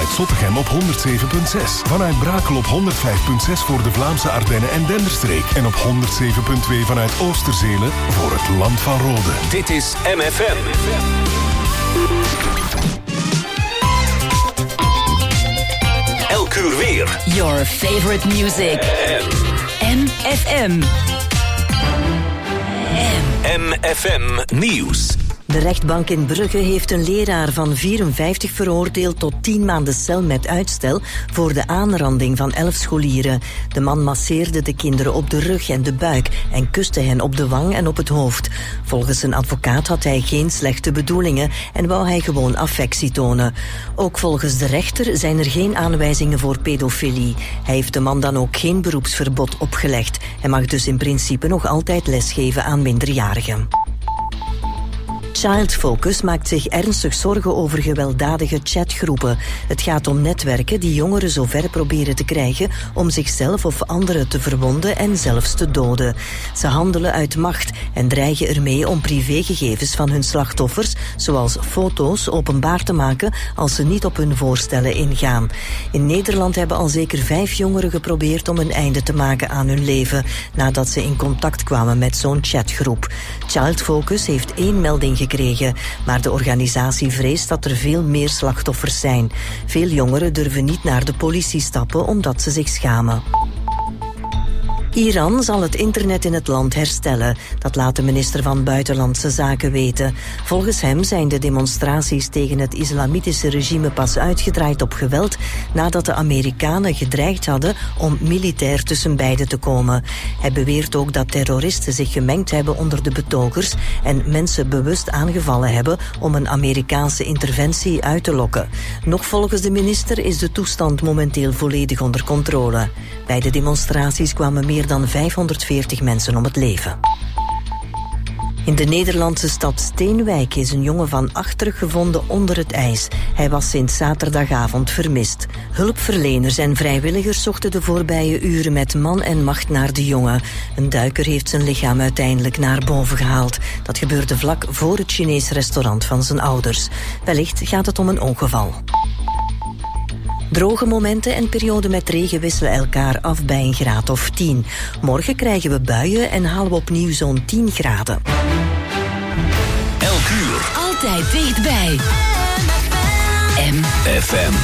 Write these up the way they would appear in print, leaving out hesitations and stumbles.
vanuit Zottegem op 107.6. Vanuit Brakel op 105.6 voor de Vlaamse Ardennen en Denderstreek. En op 107.2 vanuit Oosterzelen voor het Land van Rode. Dit is MFM. Elk uur weer. Your favorite music. MFM. MFM Nieuws. De rechtbank in Brugge heeft een leraar van 54 veroordeeld tot 10 maanden cel met uitstel voor de aanranding van 11 scholieren. De man masseerde de kinderen op de rug en de buik en kuste hen op de wang en op het hoofd. Volgens zijn advocaat had hij geen slechte bedoelingen en wou hij gewoon affectie tonen. Ook volgens de rechter zijn er geen aanwijzingen voor pedofilie. Hij heeft de man dan ook geen beroepsverbod opgelegd. Hij mag dus in principe nog altijd lesgeven aan minderjarigen. Child Focus maakt zich ernstig zorgen over gewelddadige chatgroepen. Het gaat om netwerken die jongeren zover proberen te krijgen om zichzelf of anderen te verwonden en zelfs te doden. Ze handelen uit macht en dreigen ermee om privégegevens van hun slachtoffers, zoals foto's, openbaar te maken als ze niet op hun voorstellen ingaan. In Nederland hebben al zeker 5 jongeren geprobeerd om een einde te maken aan hun leven, nadat ze in contact kwamen met zo'n chatgroep. Child Focus heeft 1 melding gekregen, maar de organisatie vreest dat er veel meer slachtoffers zijn. Veel jongeren durven niet naar de politie stappen omdat ze zich schamen. Iran zal het internet in het land herstellen. Dat laat de minister van Buitenlandse Zaken weten. Volgens hem zijn de demonstraties tegen het islamitische regime pas uitgedraaid op geweld nadat de Amerikanen gedreigd hadden om militair tussen beiden te komen. Hij beweert ook dat terroristen zich gemengd hebben onder de betogers en mensen bewust aangevallen hebben om een Amerikaanse interventie uit te lokken. Nog volgens de minister is de toestand momenteel volledig onder controle. Bij de demonstraties kwamen meer dan 540 mensen om het leven. In de Nederlandse stad Steenwijk is een jongen van 8 teruggevonden onder het ijs. Hij was sinds zaterdagavond vermist. Hulpverleners en vrijwilligers zochten de voorbije uren met man en macht naar de jongen. Een duiker heeft zijn lichaam uiteindelijk naar boven gehaald. Dat gebeurde vlak voor het Chinees restaurant van zijn ouders. Wellicht gaat het om een ongeval. Droge momenten en perioden met regen wisselen elkaar af bij een graad of 10. Morgen krijgen we buien en halen we opnieuw zo'n 10 graden. Elk uur. Altijd dichtbij. MFM.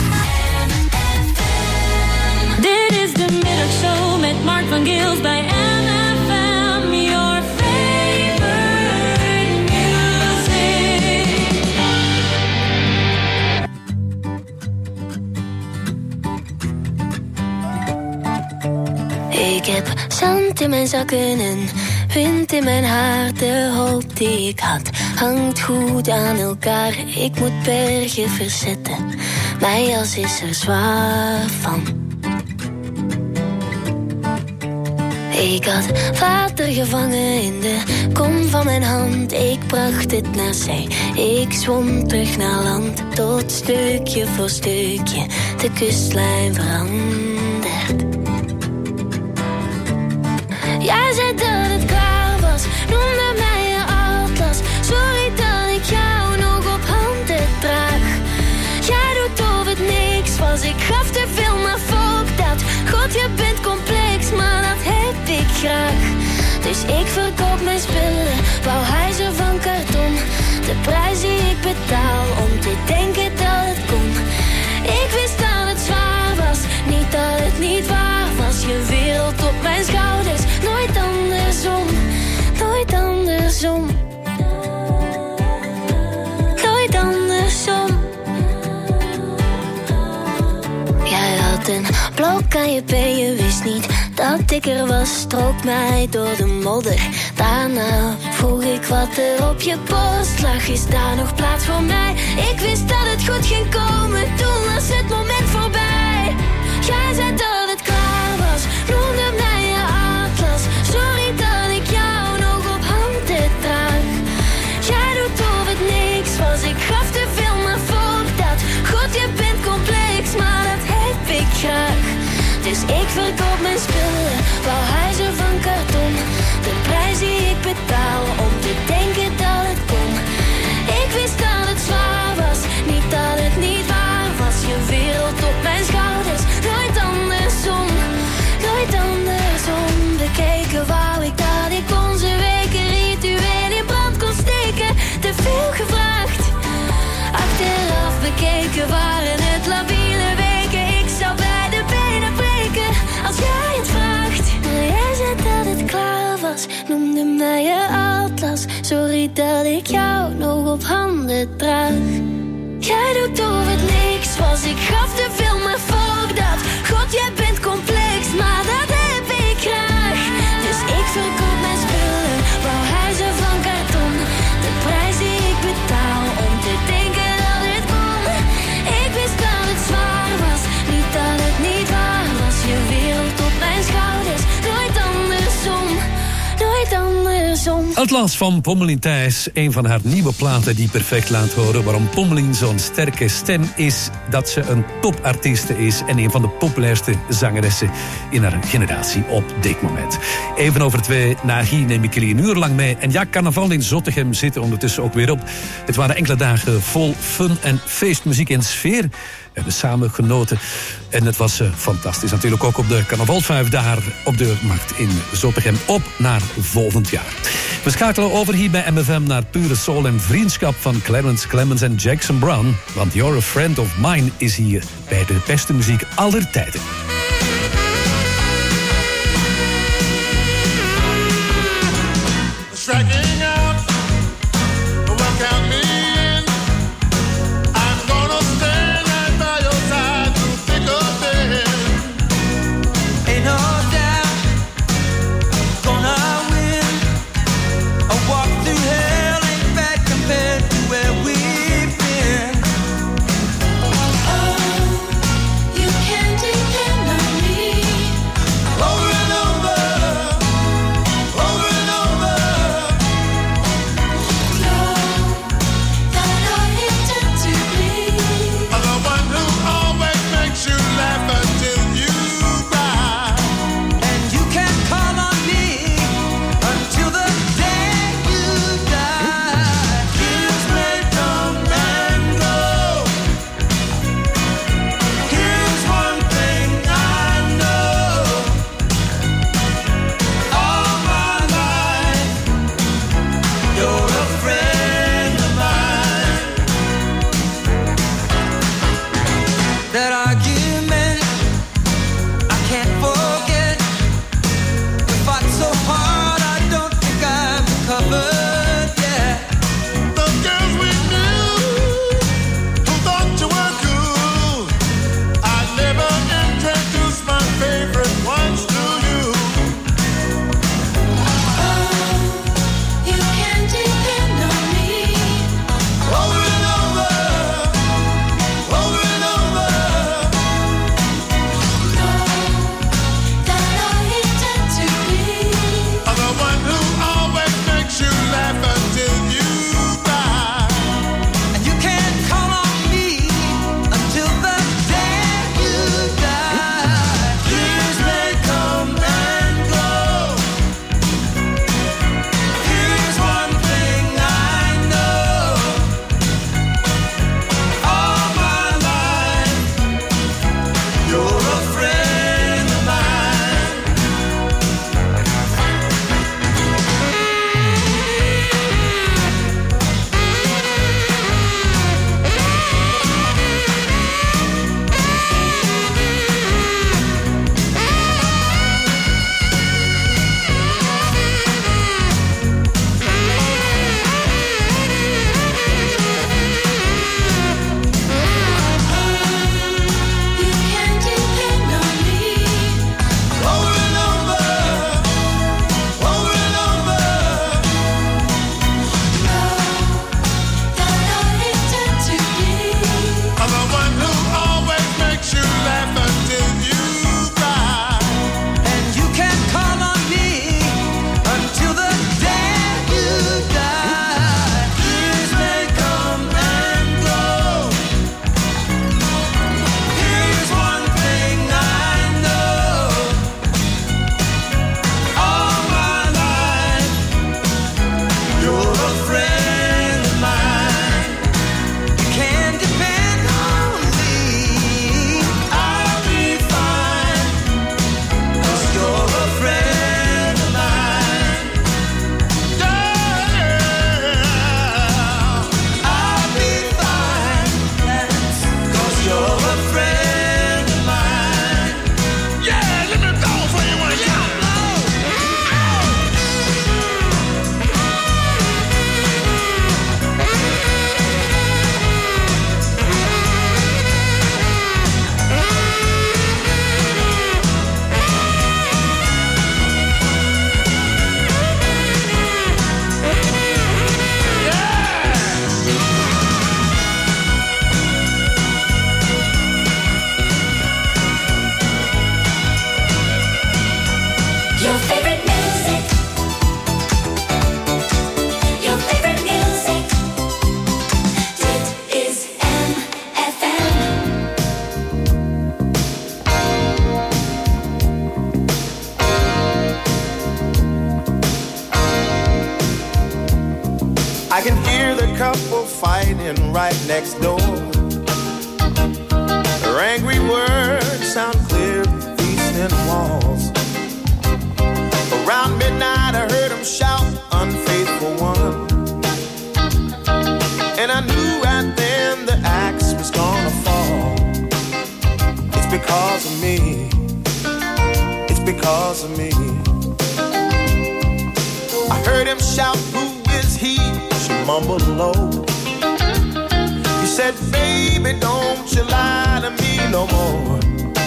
Dit is de middagshow met Mark van Gils bij MFM. Your favorite music. Ik heb zand in mijn zakken en wind in mijn haar. De hoop die ik had hangt goed aan elkaar. Ik moet bergen verzetten, mijn jas is er zwaar van. Ik had water gevangen in de kom van mijn hand. Ik bracht het naar zee, ik zwom terug naar land. Tot stukje voor stukje de kustlijn verandert. Jij zei dat het klaar was, noemde mij je atlas. Sorry dat ik jou nog op handen draag. Jij doet of het niks was, ik gaf te veel, maar fuck dat. God, je bent complex, maar dat heb ik graag. Dus ik verkoop mijn spullen, bouw huizen van karton. De prijs die ik betaal om te denken dat het kon. Ik wist dat het zwaar was, niet dat het niet waar was. Je wereld op mijn schouders, nooit andersom, nooit andersom. Nooit andersom. Jij had een blok aan je been, je wist niet dat ik er was. Strook mij door de modder, daarna vroeg ik wat er op je post lag. Is daar nog plaats voor mij? Ik wist dat het goed ging komen, toen was het moment voorbij. Jij zei dat het klaar was, noemde mij je atlas. Sorry dat ik jou nog op handen draag. Jij doet of het niks was, ik gaf te veel, maar fuck dat. God, je bent complex, maar dat heb ik graag. Dus ik verkoop mijn spullen, bouw huizen van karton. De prijs die ik betaal om te denken dat het kon. Ik wist dat het zwaar was, niet dat het niet waar was. Je wereld bekeken, waren het labiele weken. Ik zou bij de benen breken als jij het vraagt. Maar jij zei dat het klaar was, noemde mij je atlas. Sorry dat ik jou nog op handen draag. Jij doet of het niks was, ik gaf te veel, maar fuck dat. God, jij bent complex, maar dat heb ik graag. Dus ik verkoop mijn spullen, wou huizen van karton. De prijs die ik betaal om te denken dat het kon. Ik wist dat het zwaar was, niet dat het niet waar was. Je wereld op mijn schouders, nooit andersom, nooit andersom. Atlas van Pommelien Thijs, een van haar nieuwe platen die perfect laat horen waarom Pommelien zo'n sterke stem is, dat ze een topartieste is en een van de populairste zangeressen in haar generatie op dit moment. Even over 2, na hier neem ik jullie een uur lang mee. En ja, carnaval in Zottegem zit er ondertussen ook weer op. Het waren enkele dagen vol fun en feestmuziek en sfeer. We hebben samen genoten en het was fantastisch. Natuurlijk ook op de carnavalsvijf daar op de markt in Zottegem. Op naar volgend jaar. We schakelen over hier bij MFM naar pure soul en vriendschap van Clarence Clemens en Jackson Brown. Want You're a Friend of Mine is hier bij de beste muziek aller tijden. Striking out, work out me in. I'm gonna stand right by your side through thick or thin. Ain't no doubt, gonna win. A walk through hell ain't bad compared to where we've been. Oh, you can't depend on I can hear the couple fighting right next door. Their angry words sound clear through these thin walls. Around midnight I heard them shout, unfaithful one. And I knew right then the axe was gonna fall. It's because of me. It's because of me. I heard him shout, who is he? She mumbled low. He said, baby, don't you lie to me no more.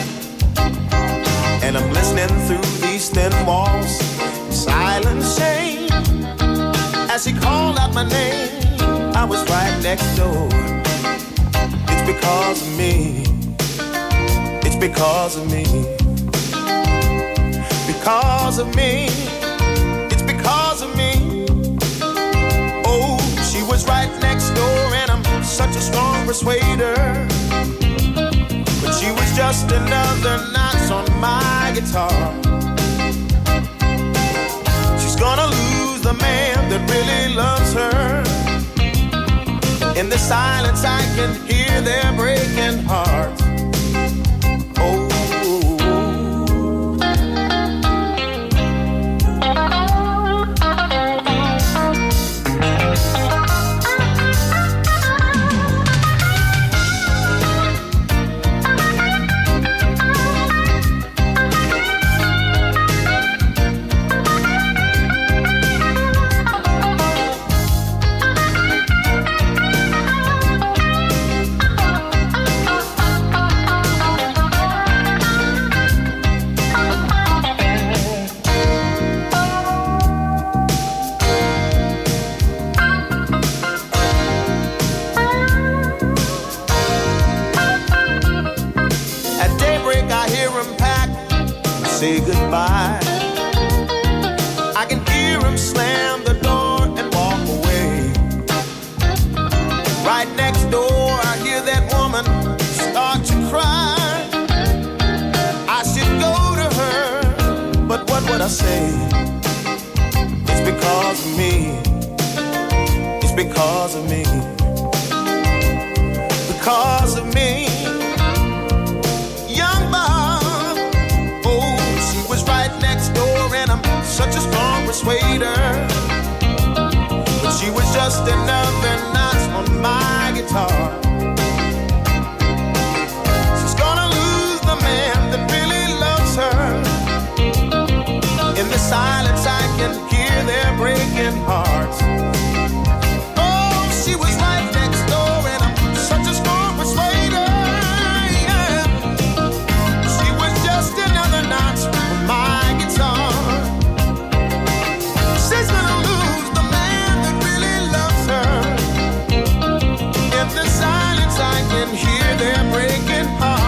And I'm listening through these thin walls, silent shame. As he called out my name, I was right next door. It's because of me. It's because of me. Because of me. It's because of me. Oh, she was right next door and I'm such a strong persuader. But she was just another notch on my guitar. She's gonna lose the man that really loves her. In the silence I can hear their breaking hearts. Oh. Say goodbye. I can hear him slam the door and walk away. Right next door I hear that woman start to cry. I should go to her, but what would I say? It's because of me. It's because of me. Because of me. Such a strong persuader, but she was just another notch on my guitar. She's gonna lose the man that really loves her. In the silence I can hear their breaking hearts. Oh, she was right next door and I'm such a strong persuader. Yeah. She was just another notch on my guitar. She's gonna lose the man that really loves her. In the silence I can hear their breaking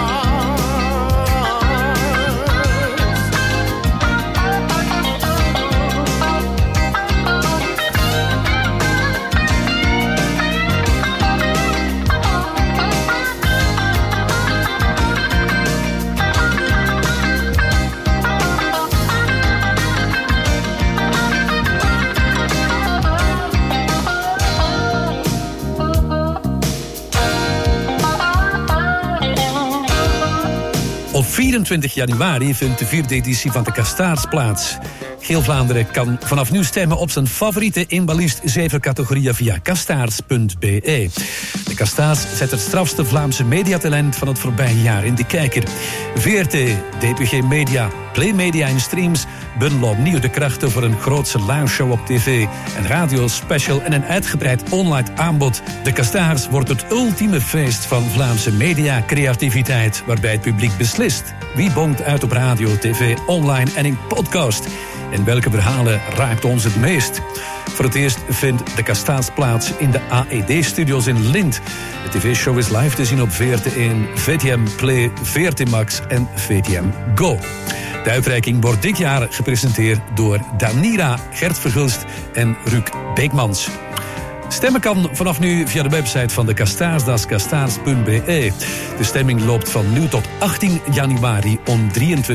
Op 24 januari vindt de 4e editie van de Kastaars plaats. Heel Vlaanderen kan vanaf nu stemmen op zijn favoriete in maar liefst 7 categorieën via kastaars.be. De Kastaars zet het strafste Vlaamse mediatalent van het voorbije jaar in de kijker. VRT, DPG Media, Play Media en Streams bundelen opnieuw de krachten voor een grootse liveshow op tv, een radiospecial en een uitgebreid online aanbod. De Kastaars wordt het ultieme feest van Vlaamse mediacreativiteit, waarbij het publiek beslist wie bonkt uit op radio, tv, online en in podcast. En welke verhalen raakt ons het meest? Voor het eerst vindt de Kastaars plaats in de AED-studios in Lint. De tv-show is live te zien op VRT1, VTM Play, VRT Max en VTM Go. De uitreiking wordt dit jaar gepresenteerd door Danira, Gert Verhulst en Ruuk Beekmans. Stemmen kan vanaf nu via de website van de Kastaars, dat is kastaars.be. De stemming loopt van nu tot 18 januari om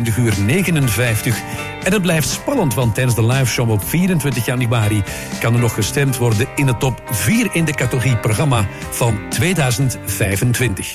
23:59. En het blijft spannend, want tijdens de liveshow op 24 januari... kan er nog gestemd worden in de top 4 in de categorie programma van 2025.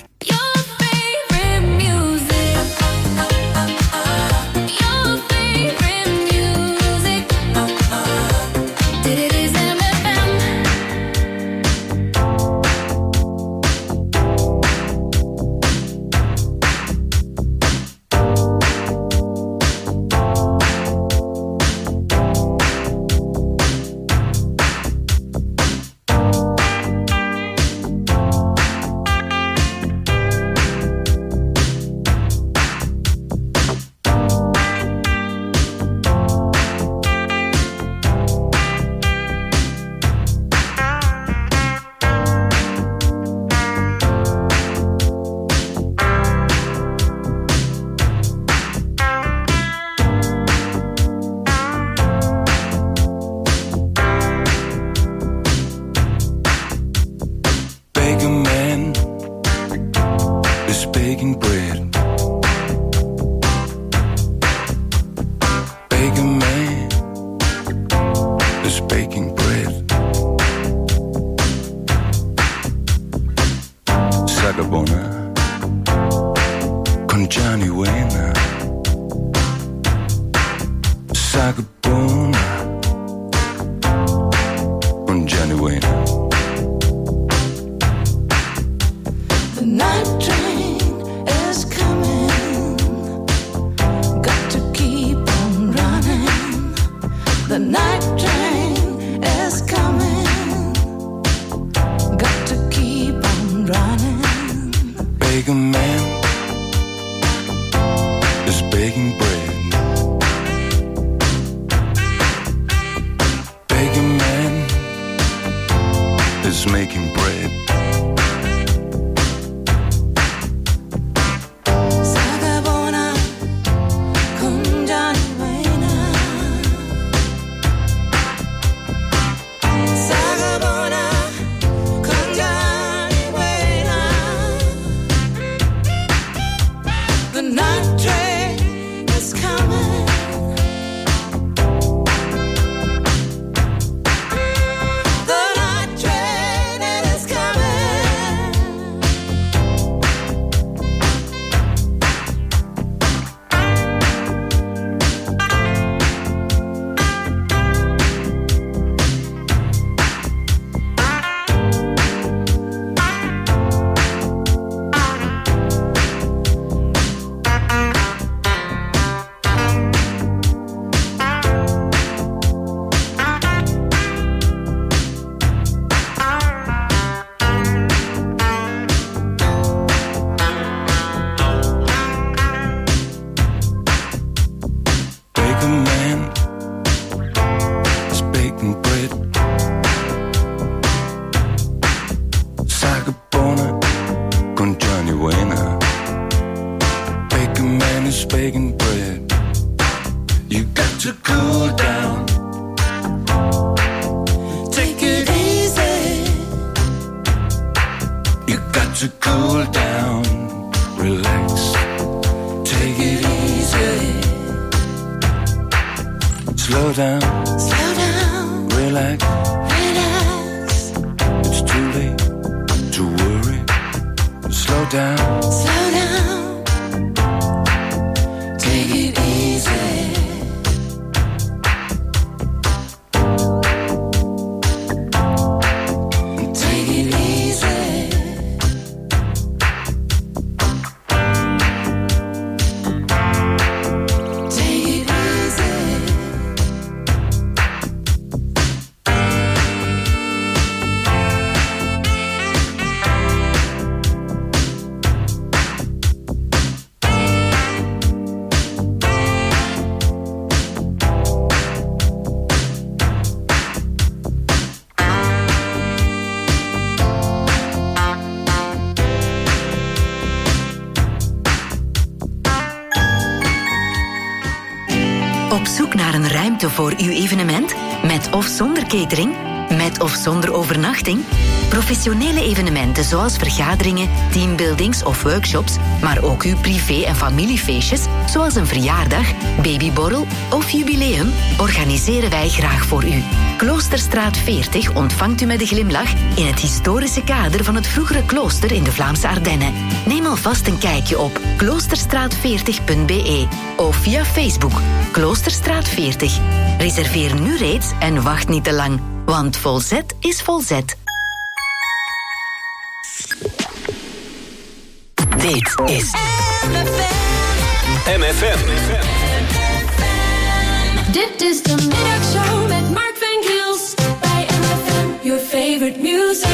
Op zoek naar een ruimte voor uw evenement? Met of zonder catering? Met of zonder overnachting? Professionele evenementen zoals vergaderingen, teambuildings of workshops, maar ook uw privé- en familiefeestjes, zoals een verjaardag, babyborrel of jubileum, organiseren wij graag voor u. Kloosterstraat 40 ontvangt u met een glimlach in het historische kader van het vroegere klooster in de Vlaamse Ardennen. Neem alvast een kijkje op kloosterstraat40.be of via Facebook Kloosterstraat 40. Reserveer nu reeds en wacht niet te lang, want vol zet is vol zet. Dit is MFM. Dit is de middagshow met Mark van Gils bij MFM. Your favorite music.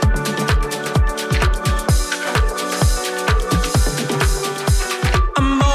I'm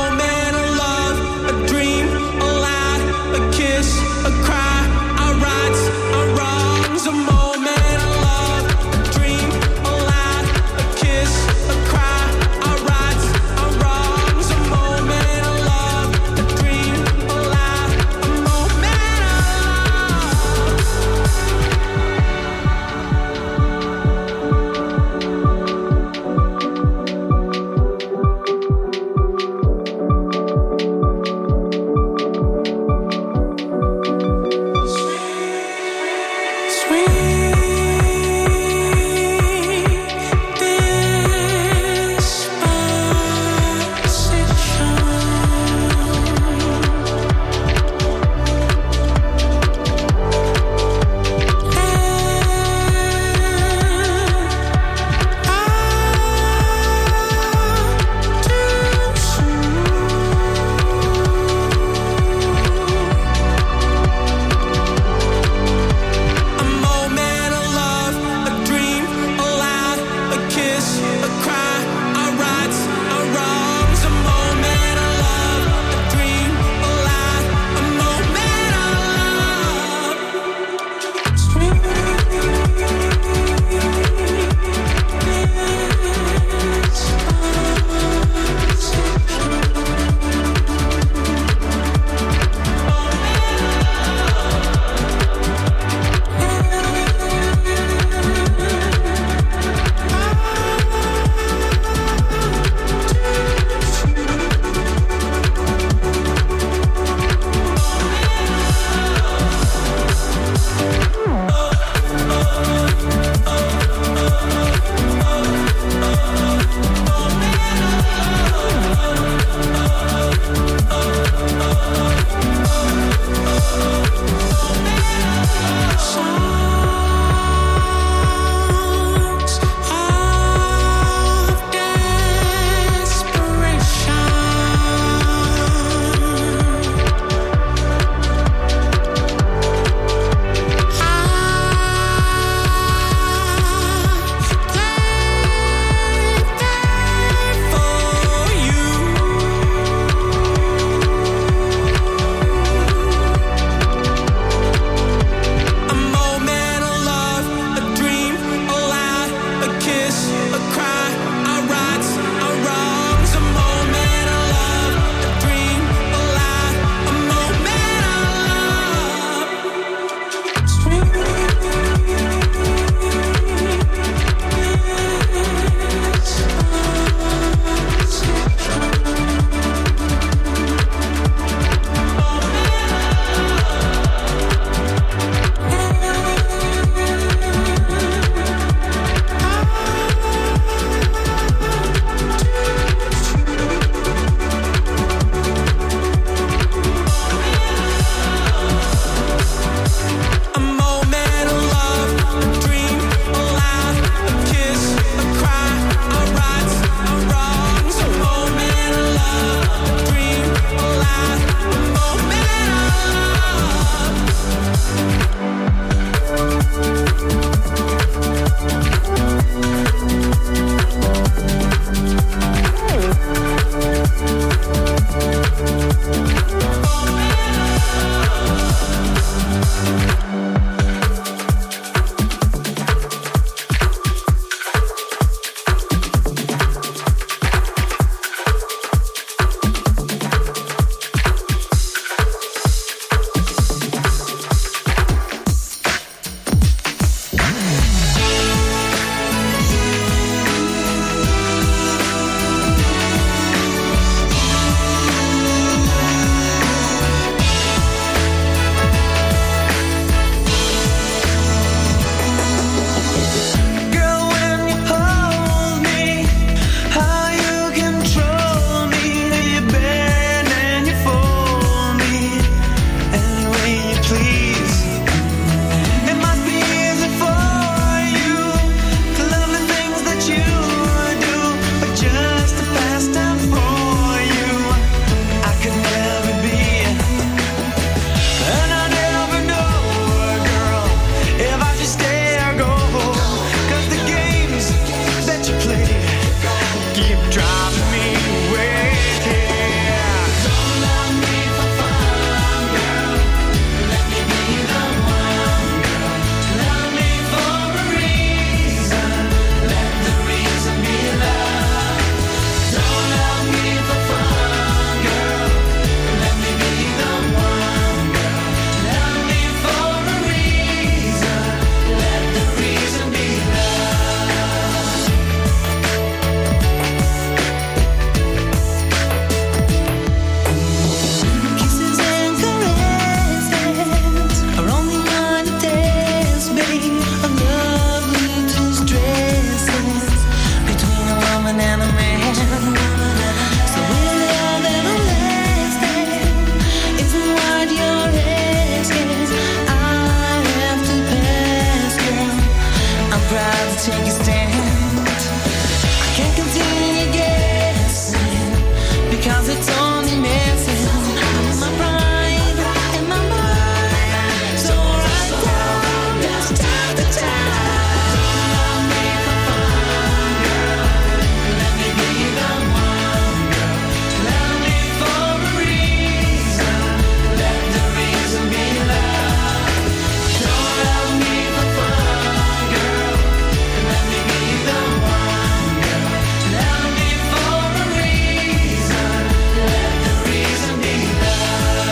take a stand. I can't continue guessing because it's only messing my pride and my mind. So right down, just time to time. Love me for fun, girl. Let me be the one, girl. Love me for a reason. Let the reason be love. Don't love me for fun, girl. Let me be the one, girl. Love me for a reason. Let the reason be love.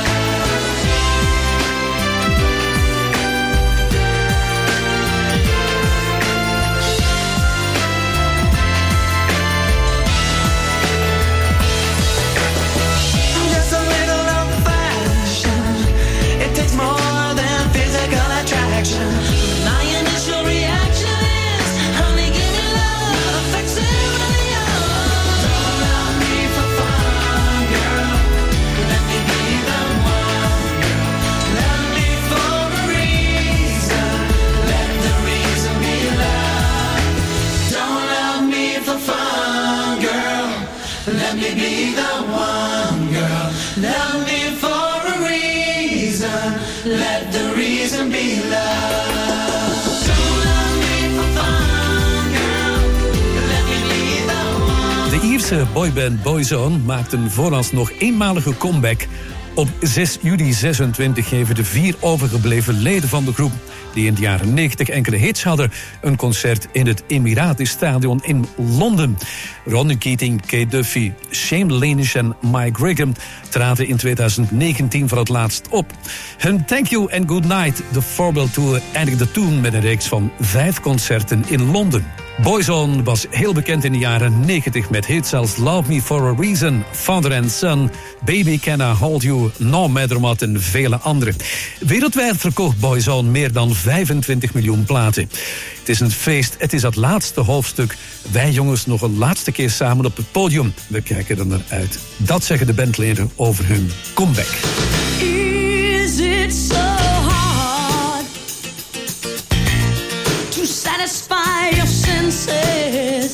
Just a little old-fashioned. It takes more than physical attraction. My initial reaction is, honey, give me love, fix it really up. Don't love me for fun, girl. Let me be the one, girl. Love me for a reason. Let the reason be love. Don't love me for fun, girl. Let me be the one, girl. Love me for a reason. Let the reason be love. Don't love me for fun, girl. Let me be the one. De Ierse boyband Boyzone maakt een vooralsnog eenmalige comeback. Op 6 juli 26 geven de 4 overgebleven leden van de groep, die in de jaren 90 enkele hits hadden, een concert in het Emiratenstadion in Londen. Ronnie Keating, Kate Duffy, Shane Lanish en Mike Brigham traden in 2019 voor het laatst op. Hun Thank You and Good Night, de Farewell Tour, eindigde toen met een reeks van 5 concerten in Londen. Boyzone was heel bekend in de jaren 90 met hits als Love Me For A Reason, Father and Son, Baby Can I Hold You, No Matter What en vele andere. Wereldwijd verkocht Boyzone meer dan 25 miljoen platen. Het is een feest, het is het laatste hoofdstuk. Wij jongens nog een laatste keer samen op het podium. We kijken er naar uit. Dat zeggen de bandleden over hun comeback. Is it so hard to satisfy your senses?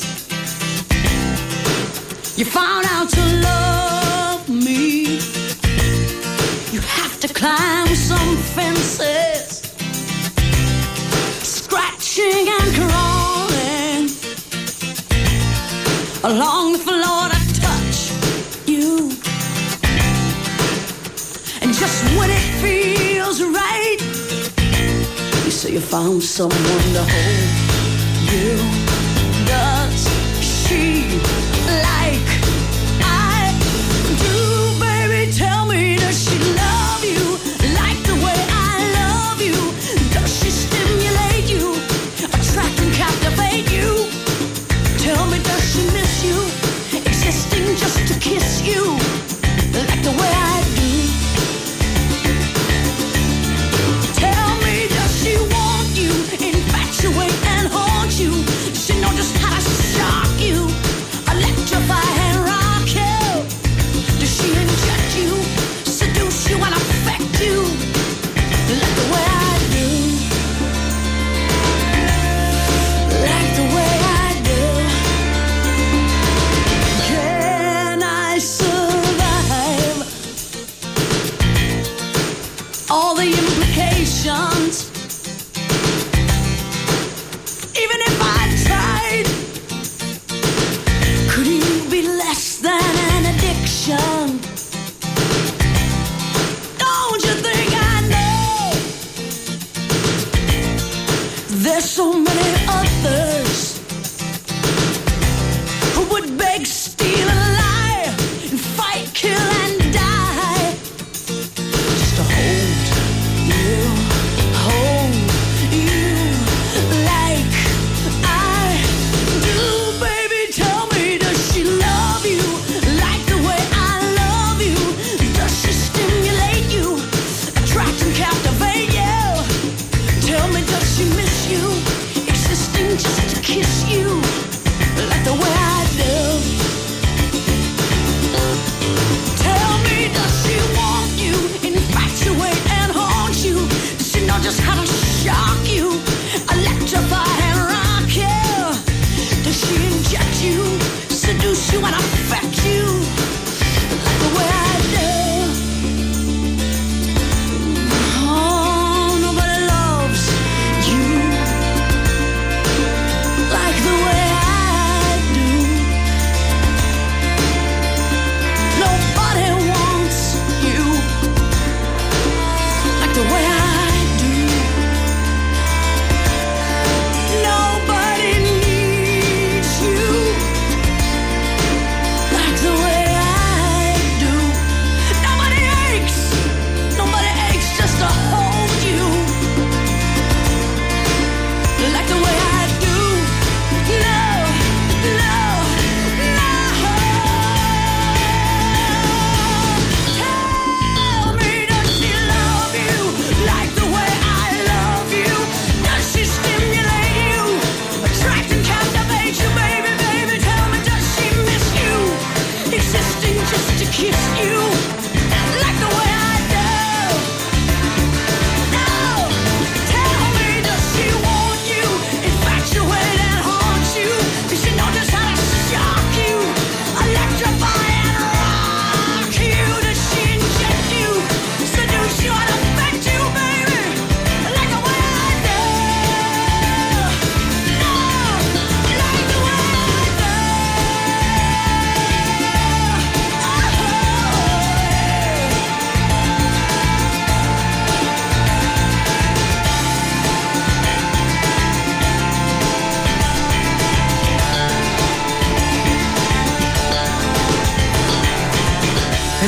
You found out to love me. You have to climb some fences, scratching and crawling along the floor to touch you. And just when it feels right, you say you found someone to hold you. Does she like I do, baby? Tell me, does she love you like the way I love you? Does she stimulate you, attract and captivate you? Tell me, does she miss you, existing just to kiss you like the way I do? Tell me, does she want you, infatuate and haunt you? Does she know just how to shock you, electrify and rock you? Does she inject you, seduce you and affect you like the way I do? Like the way I do. Can I survive all the implications? Even if I tried, could you be less than an addiction? Don't you think I know there's so many others who would beg, steal, and lie, and fight, kill, and die just to hold you like I do, baby. Tell me, does she love you like the way I love you? Does she stimulate you, attract and captivate you? Tell me, does she miss you, existing just to kiss you like the way I do? Tell me, does she want you, infatuate and haunt you? Does she know just how to shock you, electrify and rock you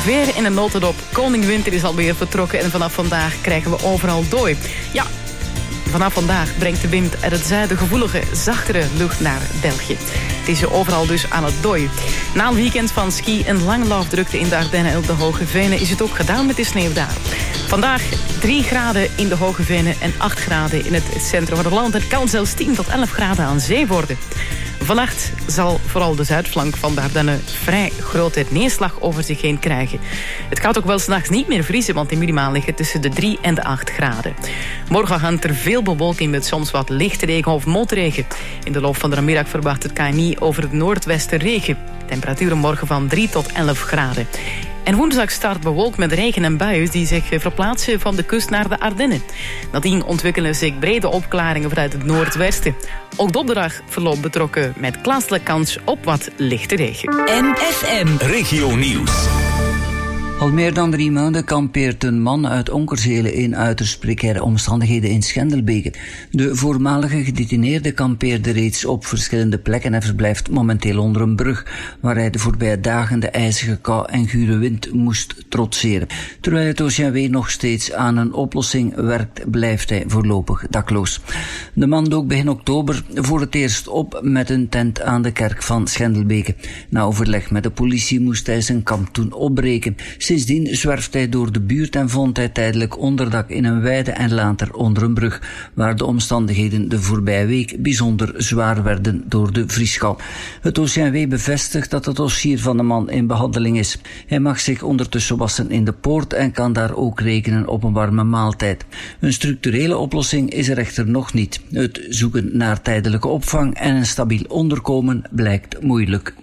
veer in een notendop. Koning Winter is alweer vertrokken en vanaf vandaag krijgen we overal dooi. Ja, vanaf vandaag brengt de wind uit het zuiden gevoelige, zachtere lucht naar België. Het is overal dus aan het dooien. Na een weekend van ski en langlaufdrukte in de Ardennen en op de Hoge Venen is het ook gedaan met de sneeuw daar. Vandaag 3 graden in de Hoge Venen en 8 graden in het centrum van het land. Het kan zelfs 10 tot 11 graden aan zee worden. Vannacht zal vooral de zuidflank van de Ardennen vrij grote neerslag over zich heen krijgen. Het gaat ook wel 's nachts niet meer vriezen, want de minima liggen tussen de 3 en de 8 graden. Morgen hangt er veel bewolking met soms wat lichte regen of motregen. In de loop van de middag verwacht het KNMI over het noordwesten regen. Temperaturen morgen van 3 tot 11 graden. En woensdag start bewolkt met regen en buien die zich verplaatsen van de kust naar de Ardennen. Nadien ontwikkelen zich brede opklaringen vanuit het noordwesten. Ook donderdag verloopt betrokken met plaatselijke kans op wat lichte regen. MFM Regio Nieuws. Al meer dan 3 maanden kampeert een man uit Onkerzelen in uiterst precaire omstandigheden in Schendelbeke. De voormalige gedetineerde kampeerde reeds op verschillende plekken en verblijft momenteel onder een brug, waar hij de voorbije dagen de ijzige kou en gure wind moest trotseren. Terwijl het OCMW nog steeds aan een oplossing werkt, blijft hij voorlopig dakloos. De man dook begin oktober voor het eerst op met een tent aan de kerk van Schendelbeke. Na overleg met de politie moest hij zijn kamp toen opbreken. Sindsdien zwerft hij door de buurt en vond hij tijdelijk onderdak in een weide en later onder een brug, waar de omstandigheden de voorbije week bijzonder zwaar werden door de vrieskou. Het OCMW bevestigt dat het dossier van de man in behandeling is. Hij mag zich ondertussen wassen in de poort en kan daar ook rekenen op een warme maaltijd. Een structurele oplossing is er echter nog niet. Het zoeken naar tijdelijke opvang en een stabiel onderkomen blijkt moeilijk.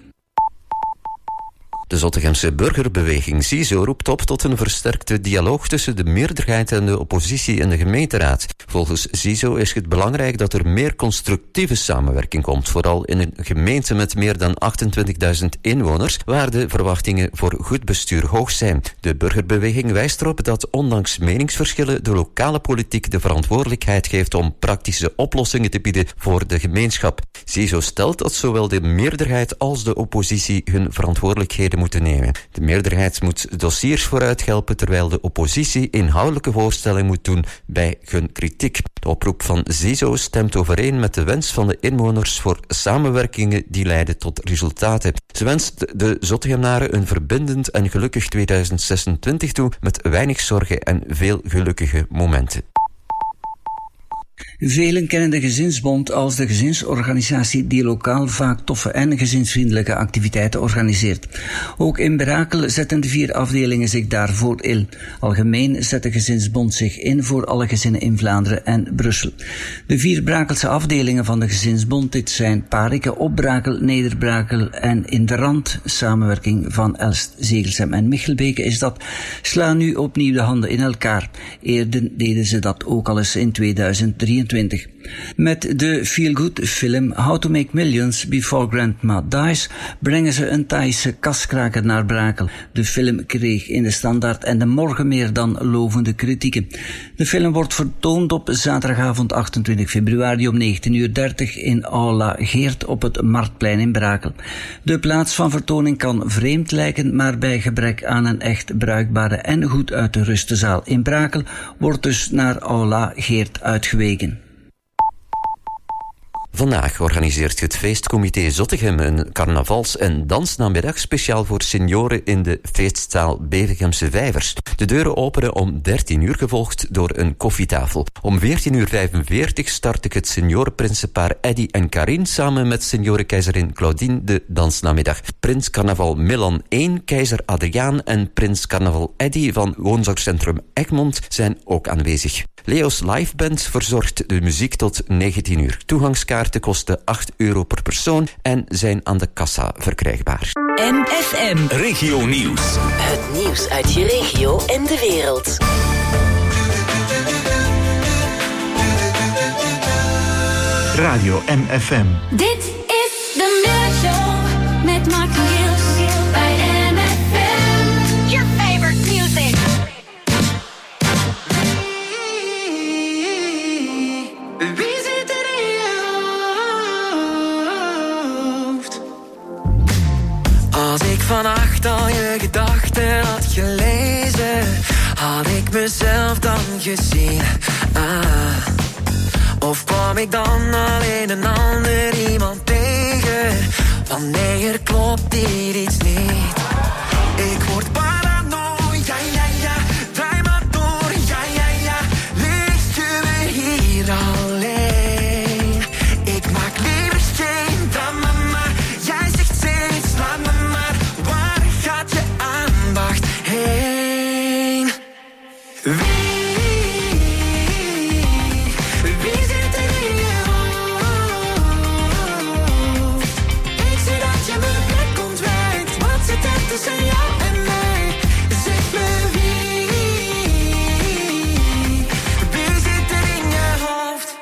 De Zottegemse burgerbeweging CISO roept op tot een versterkte dialoog tussen de meerderheid en de oppositie in de gemeenteraad. Volgens CISO is het belangrijk dat er meer constructieve samenwerking komt, vooral in een gemeente met meer dan 28.000 inwoners, waar de verwachtingen voor goed bestuur hoog zijn. De burgerbeweging wijst erop dat ondanks meningsverschillen de lokale politiek de verantwoordelijkheid geeft om praktische oplossingen te bieden voor de gemeenschap. CISO stelt dat zowel de meerderheid als de oppositie hun verantwoordelijkheden moeten nemen. De meerderheid moet dossiers vooruit helpen, terwijl de oppositie inhoudelijke voorstellen moet doen bij hun kritiek. De oproep van CISO stemt overeen met de wens van de inwoners voor samenwerkingen die leiden tot resultaten. Ze wenst de Zottegemnaren een verbindend en gelukkig 2026 toe, met weinig zorgen en veel gelukkige momenten. Velen kennen de Gezinsbond als de gezinsorganisatie die lokaal vaak toffe en gezinsvriendelijke activiteiten organiseert. Ook in Brakel zetten de 4 afdelingen zich daarvoor in. Algemeen zet de Gezinsbond zich in voor alle gezinnen in Vlaanderen en Brussel. De 4 Brakelse afdelingen van de Gezinsbond, dit zijn Pariken, Opbrakel, Nederbrakel en in de Rand, samenwerking van Elst, Zegelsem en Michelbeke is dat, slaan nu opnieuw de handen in elkaar. Eerder deden ze dat ook al eens in 2023. Met de feel-good film How to Make Millions Before Grandma Dies brengen ze een Thaise kaskraker naar Brakel. De film kreeg in de Standaard en de Morgen meer dan lovende kritieken. De film wordt vertoond op zaterdagavond 28 februari om 19:30 in Aula Geert op het Marktplein in Brakel. De plaats van vertoning kan vreemd lijken, maar bij gebrek aan een echt bruikbare en goed uit te rusten zaal in Brakel wordt dus naar Aula Geert uitgeweken. Vandaag organiseert het feestcomité Zottegem een carnavals- en dansnamiddag speciaal voor senioren in de feestzaal Bevegemse Vijvers. De deuren openen om 13 uur, gevolgd door een koffietafel. Om 14:45 start ik het seniorenprinsenpaar Eddy en Karin samen met seniorenkeizerin Claudine de dansnamiddag. Prins Carnaval Milan 1, keizer Adriaan en prins Carnaval Eddy van woonzorgcentrum Egmond zijn ook aanwezig. Leo's Liveband verzorgt de muziek tot 19 uur. Toegangskaarten kosten €8 per persoon en zijn aan de kassa verkrijgbaar. MFM Regio Nieuws. Het nieuws uit je regio en de wereld. Radio MFM. Dit is de Middagshow met Mark en Giels bij MFM. Your favorite music. Wie zit er in je hoofd? Als ik vannacht al je gedachten had gelezen, had ik mezelf dan gezien? Of kwam ik dan alleen een ander iemand tegen? Wanneer klopt hier iets niet? Ik word paranoia, ja, ja, draai maar door, ja, ja, ja. Ligt je weer hier alleen? Ik maak liever geen drama, maar jij zegt steeds, laat me maar. Waar gaat je aandacht heen? Wie zit er in je hoofd? Ik zie dat je mijn blik ontwijkt. Wat zit er tussen jou en mij? Zeg me wie zit er in je hoofd?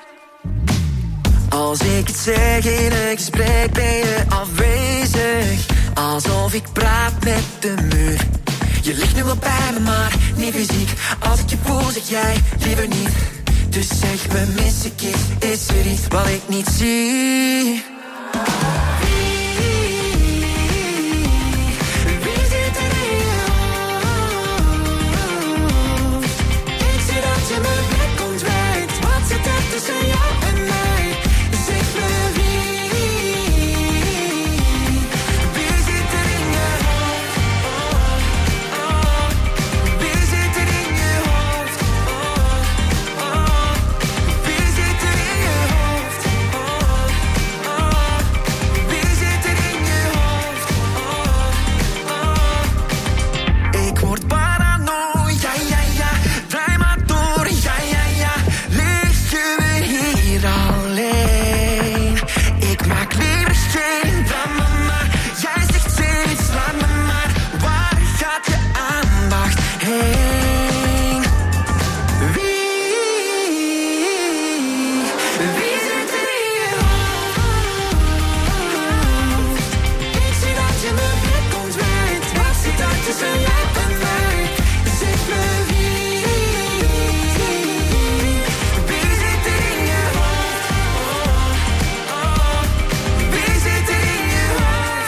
Als ik het zeg in een gesprek ben je afwezig. Alsof ik praat met de muur. Je ligt nu wel bij me, maar niet fysiek. Als ik je voel, zeg jij liever niet. Dus zeg me, mis ik iets? Is er iets wat ik niet zie? Wie zit er in je hoofd? Ik zie dat je mijn blik ontwijkt. Wat zit er tussen jou en mij? Zeg me wie zit er in je hoofd? Wie zit er in je hoofd? Wie zit er in je hoofd? Wie zit er in je hoofd? Ik word paranoia, ja, ja, draai maar door, ja, ja, ja. Ligt je weer hier alleen? Ik maak liever geen drama, maar jij zegt steeds, laat me maar. Waar gaat je aandacht heen? Wie zit er in je hoofd? Ik zie dat je mijn blik ontwijkt. Wat zit er tussen jou en mij? Zeg me wie zit er in je hoofd? Wie zit er in je hoofd?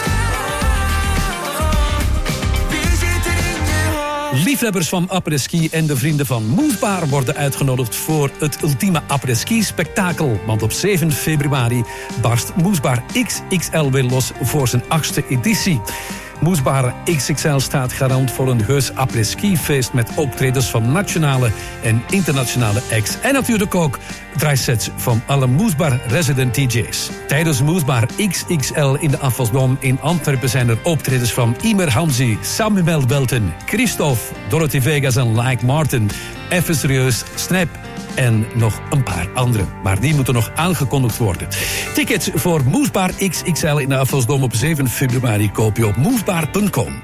Wie zit er in je hoofd? Liefhebbers van après-ski en de vrienden van Moesbaar worden uitgenodigd voor het ultieme après-ski-spektakel. Want op 7 februari barst Moesbaar XXL weer los voor zijn 8e editie. Moesbaar XXL staat garant voor een heus après-ski-feest met optredens van nationale en internationale acts. En natuurlijk ook draaisets van alle Moesbaar resident DJ's. Tijdens Moesbaar XXL in de Afvalsdom in Antwerpen zijn er optredens van Imer Hamzi, Samuel Welten, Christophe, Dorothy Vegas en Like Martin, Even Serieus, Snap en nog een paar andere. Maar die moeten nog aangekondigd worden. Tickets voor Moesbaar XXL in de Afvalsdom op 7 februari koop je op moesbaar.com.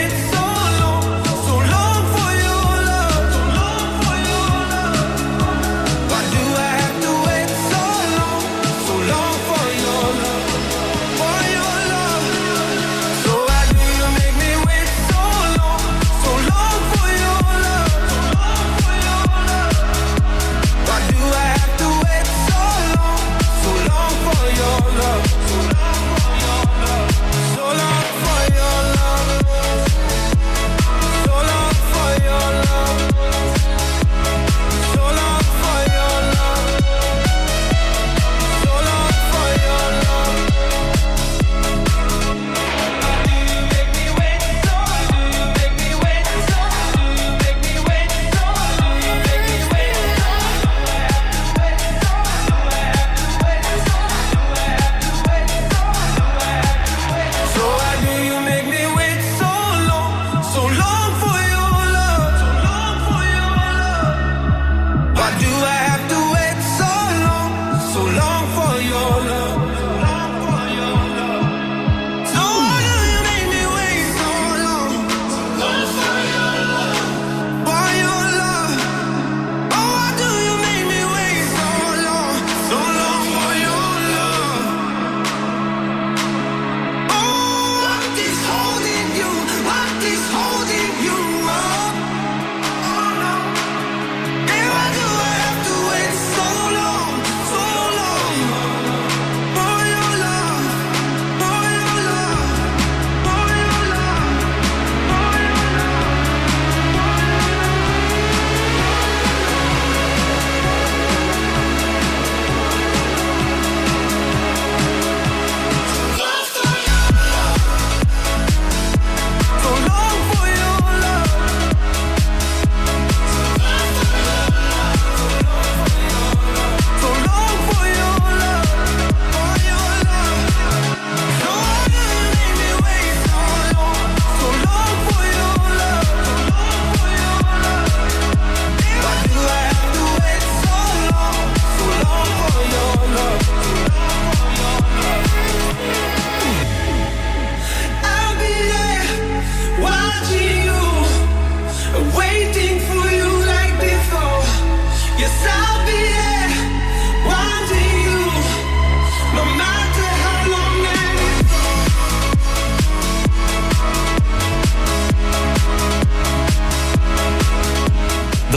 So long for your love.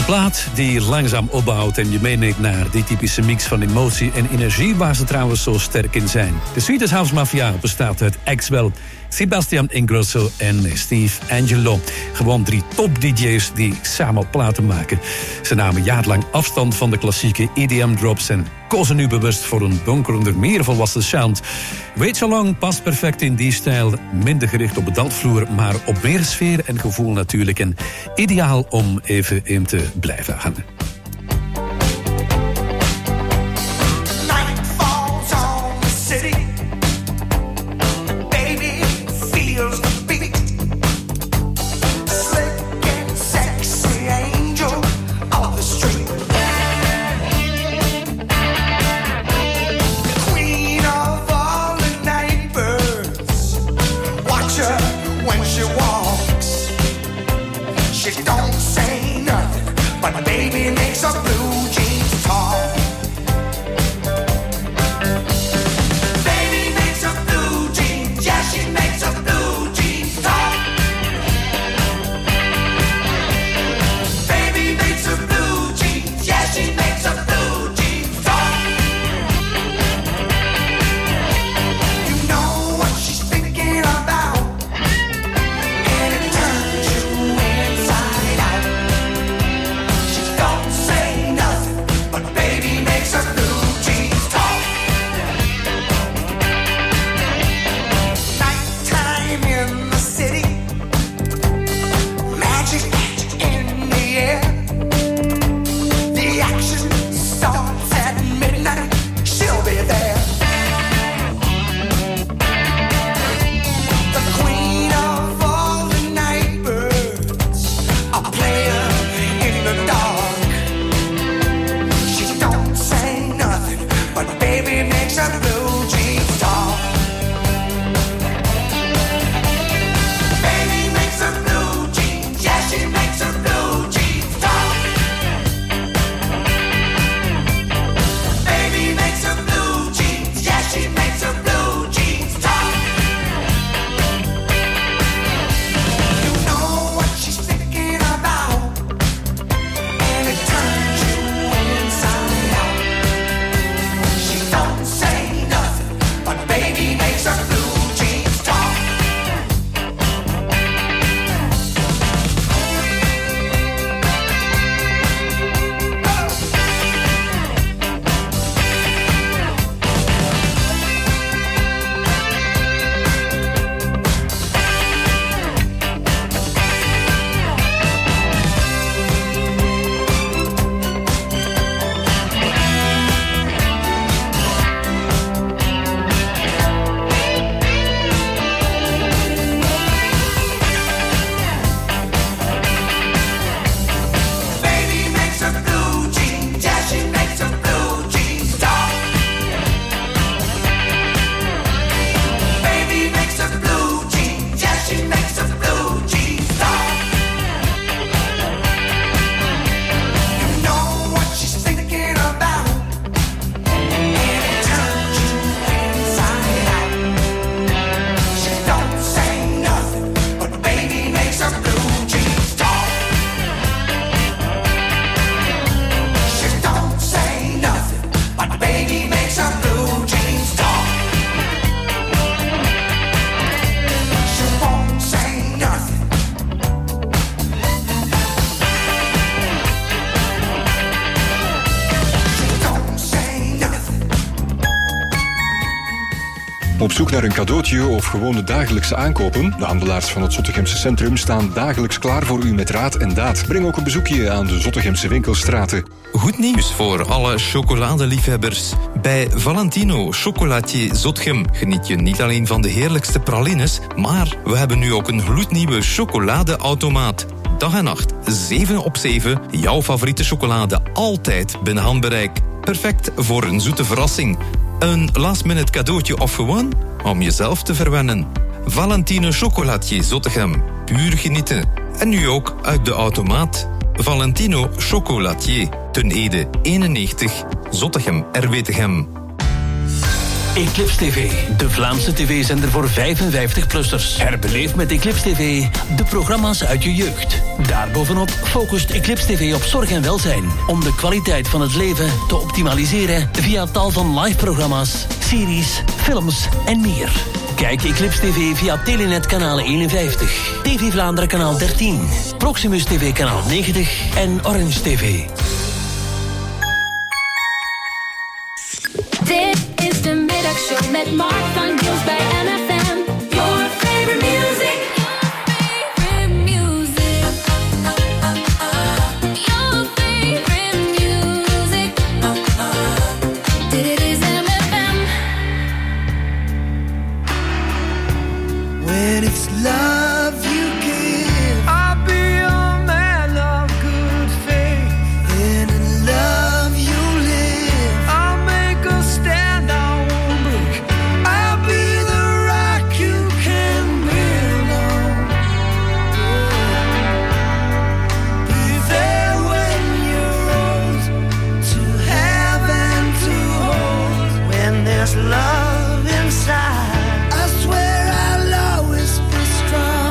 plaat die langzaam opbouwt en je meeneemt naar die typische mix van emotie en energie waar ze trouwens zo sterk in zijn. De Swedish House Mafia bestaat uit Axwell, Sebastian Ingrosso en Steve Angelo. Gewoon 3 top-dj's die samen platen maken. Ze namen jarenlang afstand van de klassieke EDM-drops en kozen nu bewust voor een donkerder, meer volwassen sound. Wait So Long past perfect in die stijl. Minder gericht op de dansvloer, maar op meer sfeer en gevoel natuurlijk. En ideaal om even in te blijven hangen. Op zoek naar een cadeautje of gewoon de dagelijkse aankopen? De handelaars van het Zottegemse centrum staan dagelijks klaar voor u met raad en daad. Breng ook een bezoekje aan de Zottegemse winkelstraten. Goed nieuws voor alle chocoladeliefhebbers. Bij Valentino Chocolatier Zottegem geniet je niet alleen van de heerlijkste pralines, maar we hebben nu ook een gloednieuwe chocoladeautomaat. Dag en nacht, 7 op 7, jouw favoriete chocolade altijd binnen handbereik. Perfect voor een zoete verrassing. Een last-minute cadeautje of gewoon om jezelf te verwennen. Valentino Chocolatier Zottegem. Puur genieten. En nu ook uit de automaat. Valentino Chocolatier. Ten Ede 91. Zottegem, RWTGem. Eclipse TV, de Vlaamse tv-zender voor 55-plussers. Herbeleef met Eclipse TV de programma's uit je jeugd. Daarbovenop focust Eclipse TV op zorg en welzijn, om de kwaliteit van het leven te optimaliseren via tal van live-programma's, series, films en meer. Kijk Eclipse TV via Telenet kanaal 51, TV Vlaanderen kanaal 13, Proximus TV kanaal 90 en Orange TV. Dit is de middagshow met Mark van Niels bij NFM. Your favorite music. Your favorite music. Dit is MFM. When it's love you give, I'll be a man of good faith. And in love you live, I'll make a stand, I won't break. I'll be the rock you can build on. Be there when you're old, to have and to hold. When there's love inside, I swear I'll always be strong.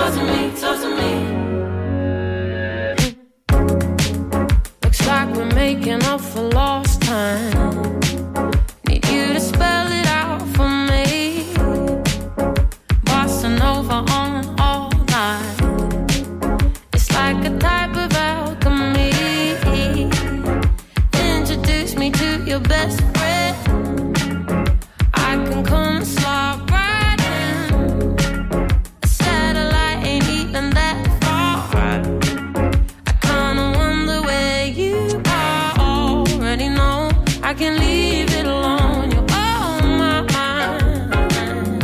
talk to me, talk to me. Looks like we're making up for lost time. Need you to spell it out for me. Bossa Nova on all night. It's like a type of alchemy. Introduce me to your best friend. I can come and slide right in. A satellite ain't even that far. I kinda wonder where you are. Already know I can leave it alone. You're on my mind.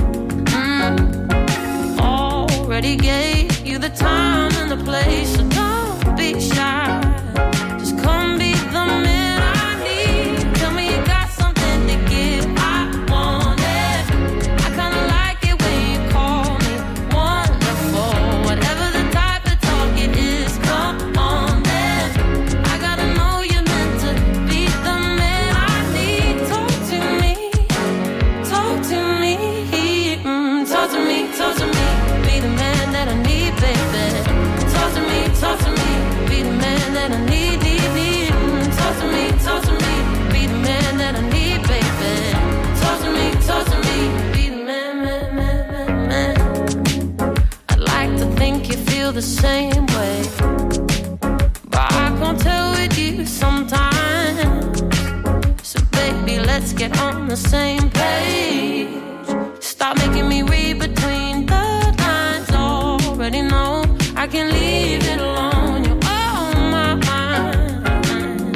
Already gave you the time and the place, so don't be shy. Just come be the man I need. Tell me you got something to give. I want it. I kinda like it when you call me wonderful. Whatever the type of talk it is, come on then. I gotta know you're meant to be the man I need. Talk to me, talk to me, talk to me, talk to me. Be the man that I need, baby. Talk to me, be the man that I need, need. Talk to me, be the man that I need, baby. Talk to me, be the man. I'd like to think you feel the same way, but I can't tell with you sometimes. So baby, let's get on the same page. Stop making me read between the lines. Already know I can leave it alone. You're on my mind.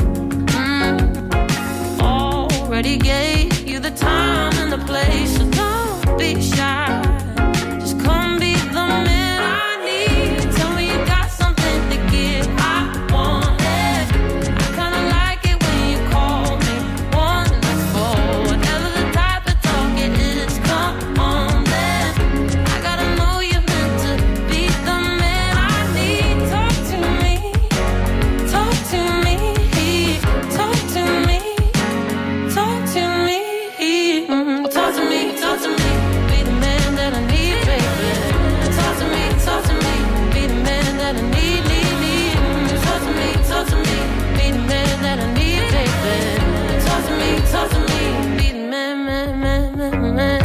Already gave you the time and the place, so don't be shy. Just come be the man I need. Tell me you got something to give. I want it. I kinda like it when you call me wonderful. Whatever the type of talk it is, come on then. I gotta know you're meant to be the man I need. Talk to me, talk to me, talk to me, talk to me, talk to me, talk to me. Be the man that I need, baby. Talk to me, be the man that I need, need. Talk to me, be the man that I need, baby. Talk to me, be the man.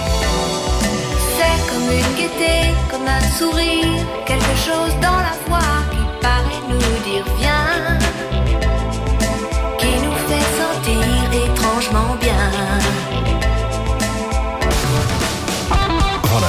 C'est comme une gaieté, comme un sourire, quelque chose dans la voix